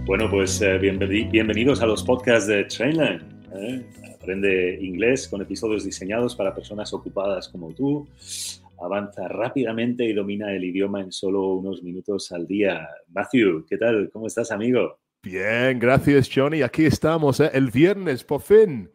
Bueno, pues bienvenidos a los podcasts de Trainlang. Aprende inglés con episodios diseñados para personas ocupadas como tú. Avanza rápidamente y domina el idioma en solo unos minutos al día. Matthew, ¿qué tal? ¿Cómo estás, amigo? Bien, gracias, Johnny. Aquí estamos, el viernes, por fin.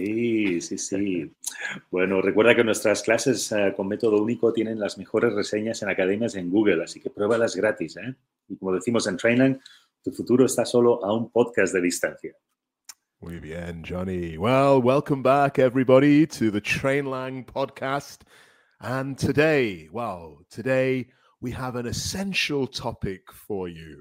Sí. Bueno, recuerda que nuestras clases con método único tienen las mejores reseñas en academias en Google, así que pruébalas gratis. Y como decimos en Trainlang, tu futuro está solo a un podcast de distancia. Muy bien, Johnny. Well, welcome back, everybody, to the Trainlang podcast. And today we have an essential topic for you.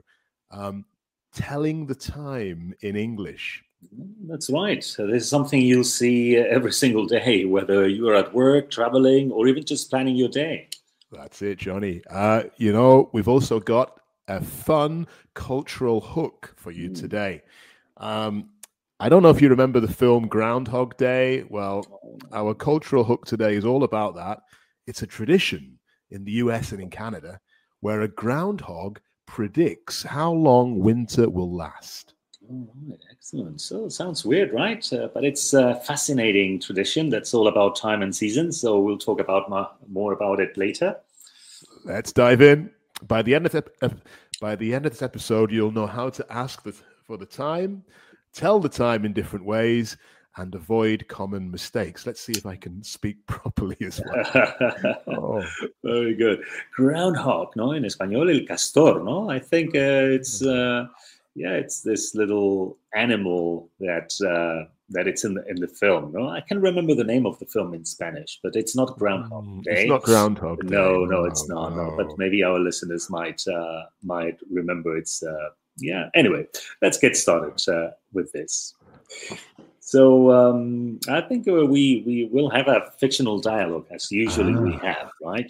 Telling the time in English. That's right. So this is something you'll see every single day, whether you're at work, traveling, or even just planning your day. That's it, Johnny. We've also got a fun cultural hook for you today. I don't know if you remember the film Groundhog Day. Well, our cultural hook today is all about that. It's a tradition in the US and in Canada where a groundhog predicts how long winter will last. All right, excellent. So it sounds weird, right? But it's a fascinating tradition that's all about time and seasons. So we'll talk about more about it later. Let's dive in. By the end of this episode, you'll know how to ask for the time, tell the time in different ways, and avoid common mistakes. Let's see if I can speak properly as well. Very good. Groundhog, no? In español, el castor, no? I think it's this little animal that it's in the film. No, I can remember the name of the film in Spanish, but it's not Groundhog Day. It's not Groundhog Day. No, it's not. No. But maybe our listeners might remember. It's Anyway, let's get started with this. So I think we will have a fictional dialogue as usually we have, right?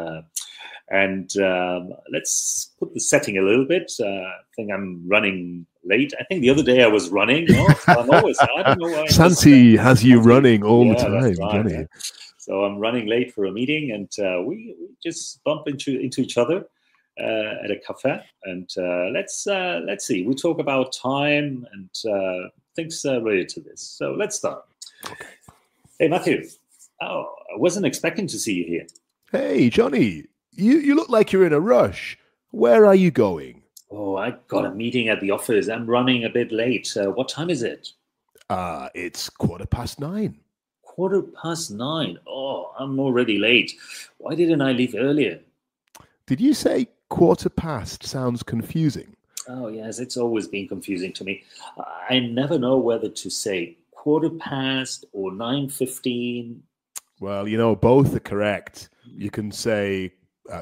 And let's put the setting a little bit. I think I'm running late. I think the other day I was running. No? So I don't know why. Santi has you running all the time, that's right, Johnny. Yeah. So I'm running late for a meeting, and we just bump into each other at a cafe. And let's see. We talk about time and things related to this. So let's start. Okay. Hey, Matthew. Oh, I wasn't expecting to see you here. Hey, Johnny. You look like you're in a rush. Where are you going? Oh, I got a meeting at the office. I'm running a bit late. What time is it? It's 9:15. 9:15. Oh, I'm already late. Why didn't I leave earlier? Did you say 15:15? Sounds confusing. Oh, yes, it's always been confusing to me. I never know whether to say 15:15 or 9:15. Well, both are correct. You can say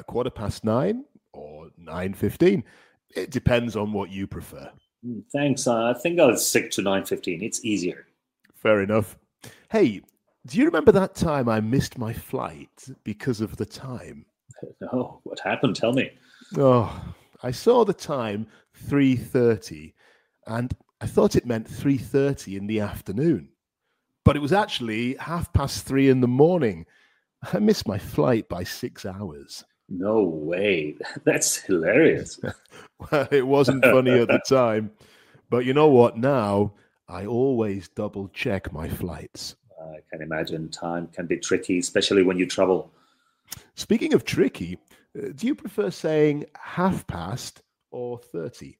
9:15 or 9:15. It depends on what you prefer. Thanks. I think I'll stick to 9:15. It's easier. Fair enough. Hey, do you remember that time I missed my flight because of the time? No, what happened? Tell me. Oh, I saw the time 3:30 and I thought it meant 3:30 in the afternoon. But it was actually 3:30 in the morning. I missed my flight by 6 hours. No way. That's hilarious. Well, it wasn't funny at the time. But you know what? Now, I always double check my flights. I can imagine time can be tricky, especially when you travel. Speaking of tricky, do you prefer saying 30 or 30?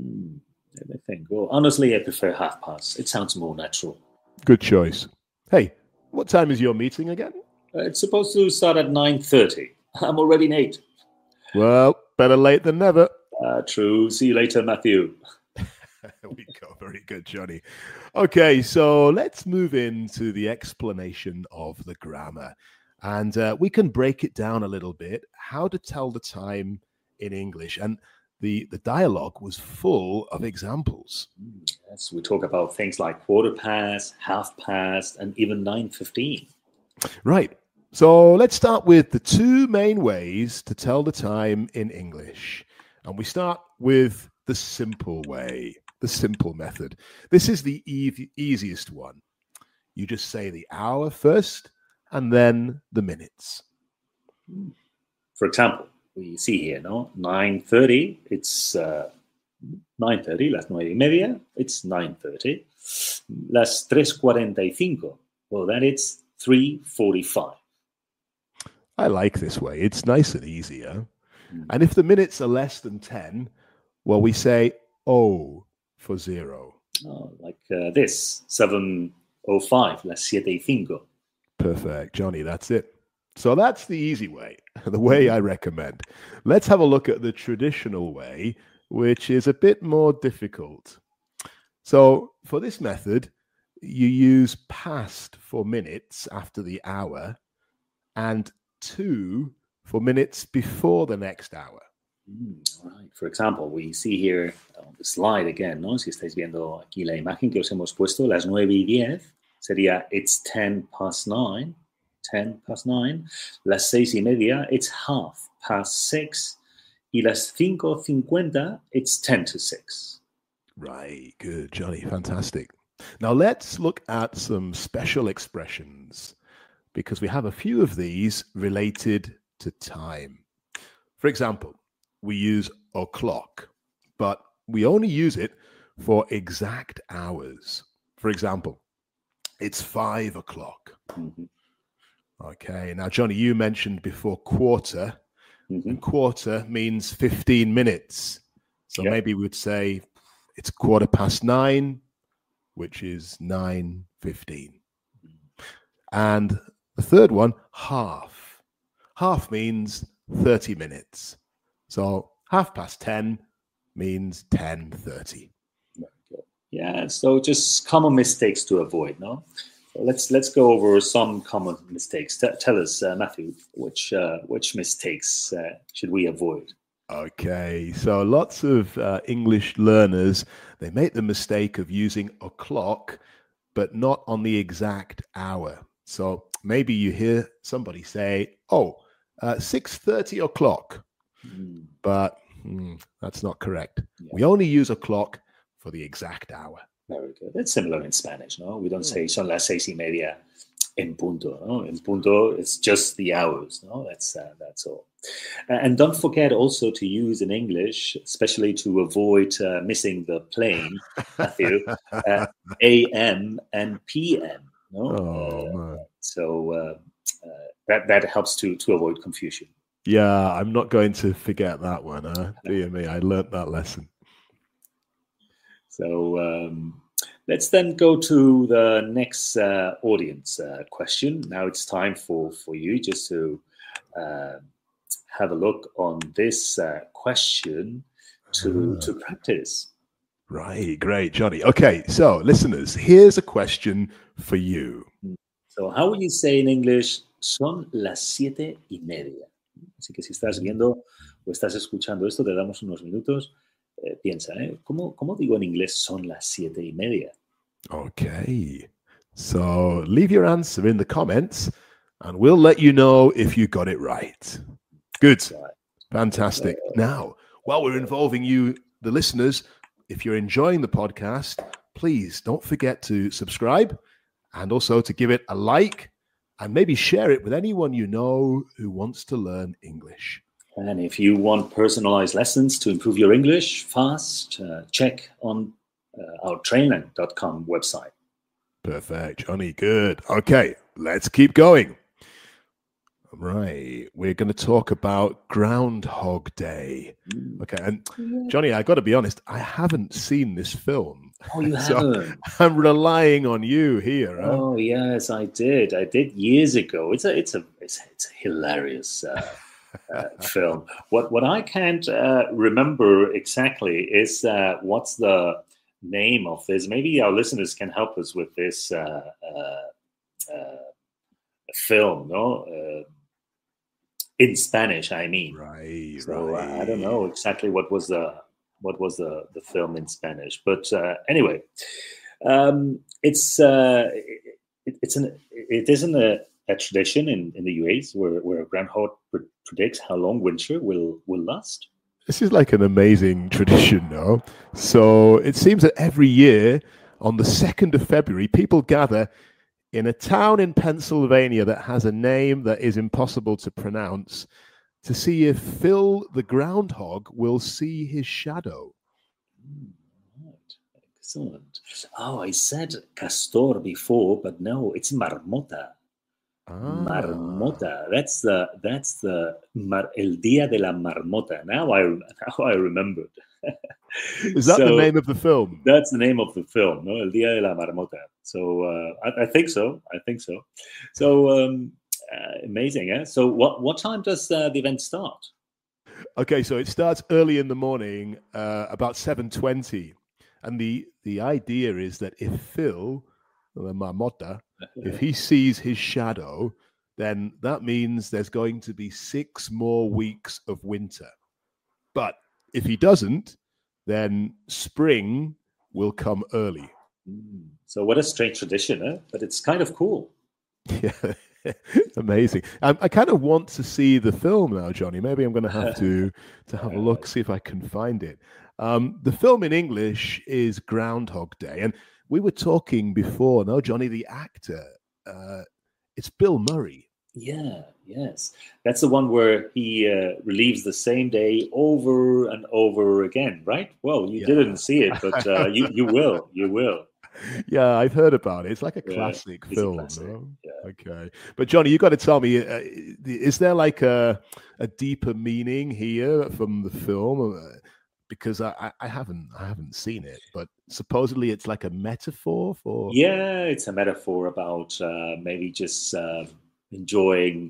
Let me think. Well, honestly, I prefer 30. It sounds more natural. Good choice. Hey, what time is your meeting again? It's supposed to start at 9:30. I'm already late. Well, better late than never. True. See you later, Matthew. There we go. Very good, Johnny. Okay, so let's move into the explanation of the grammar. And we can break it down a little bit, how to tell the time in English. And the dialogue was full of examples. Yes, we talk about things like 15:15, 30:30, and even 9:15. Right. So let's start with the two main ways to tell the time in English. And we start with the simple way, the simple method. This is the easiest one. You just say the hour first and then the minutes. For example, we see here, no? 9:30, it's 9:30, las 9:30, it's 9:30. Las 3:45, well, then it's 3:45. I like this way. It's nice and easy, huh? And if the minutes are less than 10, well, we say O for 0. Oh, like this, 7:05, las 7:05. Perfect, Johnny, that's it. So that's the easy way, the way I recommend. Let's have a look at the traditional way, which is a bit more difficult. So for this method, you use past for minutes after the hour and to for minutes before the next hour. Right. For example, we see here on the slide again, ¿no? Si estáis viendo aquí la imagen que os hemos puesto, las 9:10 sería it's 10:09. 10:09. Las 6:30, it's 6:30. Y las 5:50, it's 5:50. Right. Good, Johnny. Fantastic. Now let's look at some special expressions because we have a few of these related to time. For example, we use o'clock, but we only use it for exact hours. For example, it's 5 o'clock. Mm-hmm. Okay, now, Johnny, you mentioned before quarter, and quarter means 15 minutes. So maybe we'd say it's 9:15, which is 9:15. And the third one, half. Half means 30 minutes. So 10:30 means 10:30. Yeah, so just common mistakes to avoid, no? So let's go over some common mistakes. Tell us, Matthew, which mistakes should we avoid? Okay, so lots of English learners, they make the mistake of using o'clock, but not on the exact hour. So maybe you hear somebody say, 6:30 o'clock. But that's not correct. Yeah. We only use o'clock for the exact hour. Very good. That's similar in Spanish, no? We don't say son las 6:30 en punto, no? En punto, it's just the hours, no? That's all. And don't forget also to use in English, especially to avoid missing the plane, Matthew, AM and PM, no? So that helps to avoid confusion. Yeah, I'm not going to forget that one. Dear me, I learned that lesson. So let's then go to the next audience question. Now it's time for you just to have a look on this question to practice. Right, great, Johnny. Okay, so listeners, here's a question for you. So how would you say in English, son las 7:30? Así que si estás viendo o estás escuchando esto, te damos unos minutos. Piensa, ¿cómo digo en inglés son las 7:30? Okay, so leave your answer in the comments and we'll let you know if you got it right. Good. Right. Fantastic. Now, while we're involving you, the listeners, if you're enjoying the podcast, please don't forget to subscribe and also to give it a like and maybe share it with anyone you know who wants to learn English. And if you want personalized lessons to improve your English fast, check on our trainlang.com website. Perfect, Johnny. Good. Okay, let's keep going. Right, we're going to talk about Groundhog Day. Okay, and Johnny, I got to be honest, I haven't seen this film. Oh, you haven't? I'm relying on you here. Huh? Oh, yes, I did. I did years ago. It's a hilarious film. What I can't remember exactly is what's the name of this. Maybe our listeners can help us with this film, no? In Spanish, I mean. Right. So right. I don't know exactly what was the film in Spanish, but anyway, it isn't a tradition in the US where a groundhog predicts how long winter will last. This is like an amazing tradition, no? So it seems that every year on the 2nd of February, people gather in a town in Pennsylvania that has a name that is impossible to pronounce to see if Phil the groundhog will see his shadow. Right. Excellent. Oh, I said castor before, but no, it's marmota. Marmota. That's El Día de la Marmota. Now I remembered. Is that the name of the film? That's the name of the film, no? El Día de la Marmota. So I think so. I think so. So amazing, eh? So what time does the event start? Okay, so it starts early in the morning, about 7:20, and the idea is that if Phil, the marmota, if he sees his shadow, then that means there's going to be 6 more weeks of winter. But if he doesn't, then spring will come early. So what a strange tradition, eh? But it's kind of cool. Yeah. Amazing. I kind of want to see the film now, Johnny. Maybe I'm going to have to have a look, see if I can find it. The film in English is Groundhog Day, and we were talking before. No, Johnny, the actor, it's Bill Murray. Yeah, yes, that's the one where he relieves the same day over and over again, right? Well, you didn't see it, but you will. Yeah, I've heard about it. It's like a classic film. No? Yeah. Okay, but Johnny, you got to tell me: is there like a deeper meaning here from the film? Because I haven't seen it, but supposedly it's like a metaphor for. Yeah, it's a metaphor about maybe just enjoying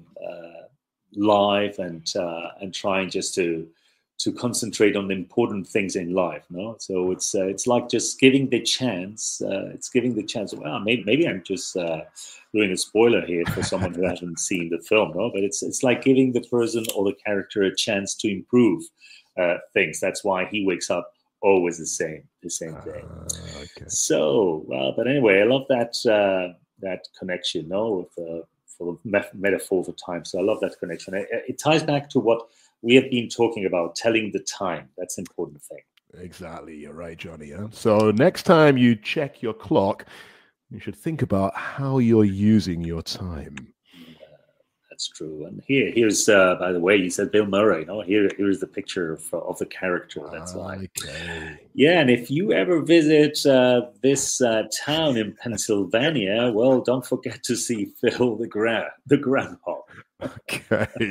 life and trying just to concentrate on the important things in life, no? So it's like just giving the chance. It's giving the chance. Well, maybe I'm just doing a spoiler here for someone who hasn't seen the film, no? But it's like giving the person or the character a chance to improve things. That's why he wakes up always the same day. Okay. So, but anyway, I love that connection, no, with the metaphor for time. So I love that connection. It ties back to what we have been talking about, telling the time. That's an important thing. Exactly. You're right, Johnny. Huh? So next time you check your clock, you should think about how you're using your time. That's true. And here's by the way, you said Bill Murray. No, here's the picture of the character. That's like, yeah. And if you ever visit this town in Pennsylvania, well, don't forget to see Phil the groundhog. Okay.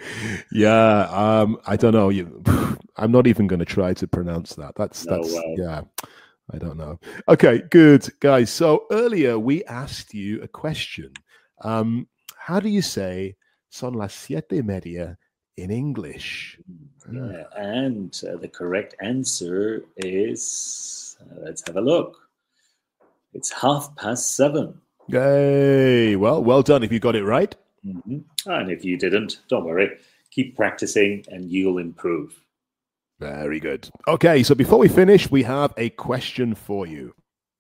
Yeah. I don't know. I'm not even going to try to pronounce that. That's yeah. I don't know. Okay. Good, guys. So earlier we asked you a question. How do you say "son las 7:30" in English? Yeah, and the correct answer is, let's have a look. It's 7:30. Yay! Well done if you got it right. Mm-hmm. And if you didn't, don't worry. Keep practicing and you'll improve. Very good. Okay, so before we finish, we have a question for you.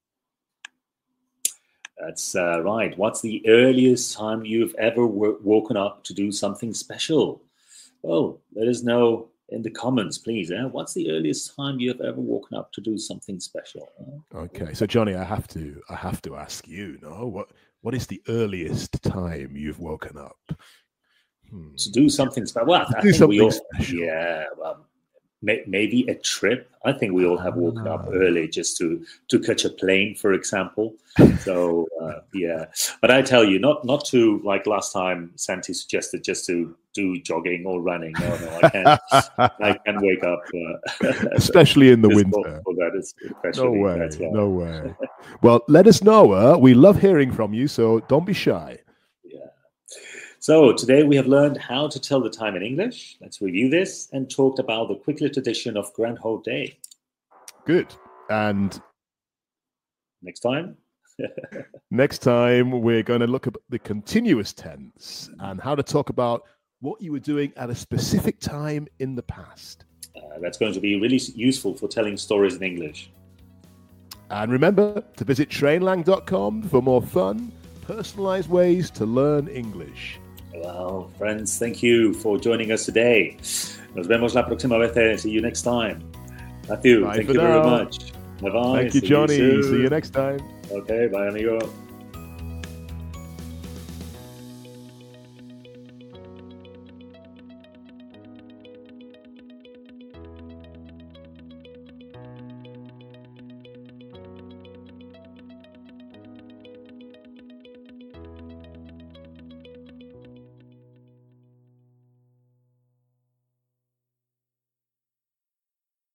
That's right. What's the earliest time you've ever woken up to do something special? Well, let us know in the comments, please. What's the earliest time you've ever woken up to do something special? Okay, so Johnny, I have to ask you. No, what is the earliest time you've woken up to do something special? Well, I think we all, special. Yeah. Maybe a trip. I think we all have woken up early just to catch a plane, for example. So yeah, but I tell you, not to, like last time Santi suggested, just to do jogging or running. No, I can't. I can wake up, especially in the winter. For that No way. Well, let us know. We love hearing from you, so don't be shy. So today we have learned how to tell the time in English. Let's review this and talked about the Quizlet edition of Groundhog Day. Good. And next time? Next time we're going to look at the continuous tense and how to talk about what you were doing at a specific time in the past. That's going to be really useful for telling stories in English. And remember to visit trainlang.com for more fun, personalized ways to learn English. Well, friends, thank you for joining us today. Nos vemos la próxima vez. See you next time. Matthew, thank you very much. Bye-bye. Thank you, Johnny. See you next time. Okay, bye, amigo.